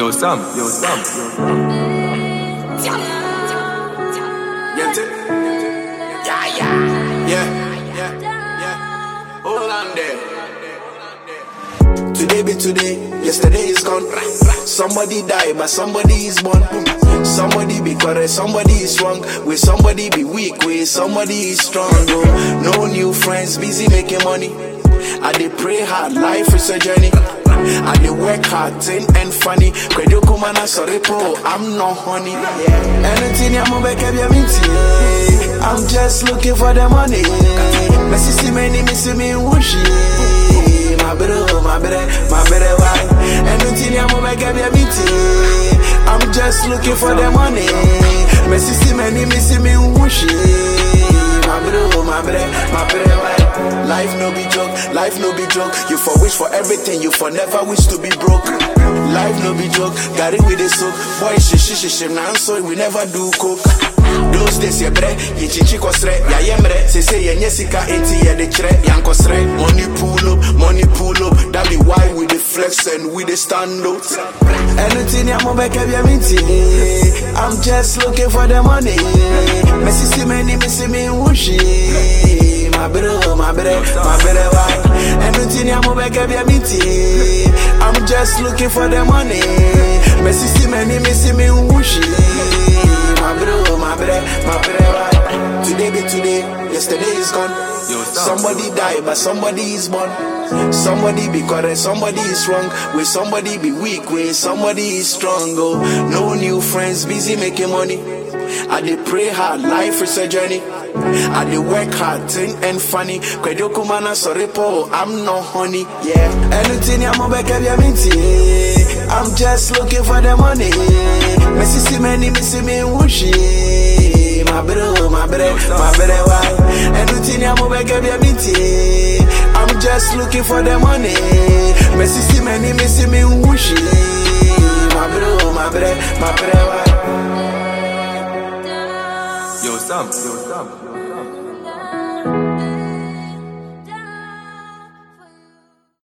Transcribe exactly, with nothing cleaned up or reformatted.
Yo, Sam, yo, Sam, yo, Sam. Get it? Yeah, yeah, yeah, yeah, yeah. Hold on there. Today be today, yesterday is gone. Somebody die, but somebody is born. Somebody be correct, somebody is wrong. With somebody be weak, with somebody is strong. Oh, no new friends, busy making money. I dey pray hard, life is a journey. I dey work hard, thin and funny. Credo kumana sorry po, I'm not honey. Anything I'm back up your minty. I'm just looking for the money. Messi see many missing me whooshy. My brother, my brother, my brother, why? Anything I'm back up your minty. I'm just looking for the money. Messi see many missing me whooshy. My brother, my brother, my brother, why? Life no be joke, life no be joke. You for wish for everything, you for never wish to be broke. Life no be joke, got it with the soap. Boy, she she she she now so we never do coke. Those days ye bre, ye chichi kosre, ya yemre. Se se ye nyesika eti ye de chre, yan kosre. Money pull up, money pull up. That be why we the flex and we the stand out. Anything ya mo beke bia minti. I'm just looking for the money. Messi see many missing me whooshy. My brother, my brother, my brother, why? Anything I'm back up your meeting. I'm just looking for the money. Messi see many missing me whooshy. My brother, my brother, my brother, why? Today be today, yesterday is gone. Somebody die, but somebody is born. Somebody be correct, somebody is wrong. With somebody be weak, with somebody is strong. Oh, no new friends, busy making money. I dey pray hard, life is a journey. I dey work hard, thin and funny. Credo kumana sorry po, I'm not honey. Yeah, anything I'm back up your minty. I'm just looking for the money. Messi see many missing me whooshy. My brother, my brother, my brother, why? Anything I'm back up your minty. I'm just looking for the money. Messi see many missing me whooshy. My brother, my brother, my brother, why? Yo, Sam, yo, Sam.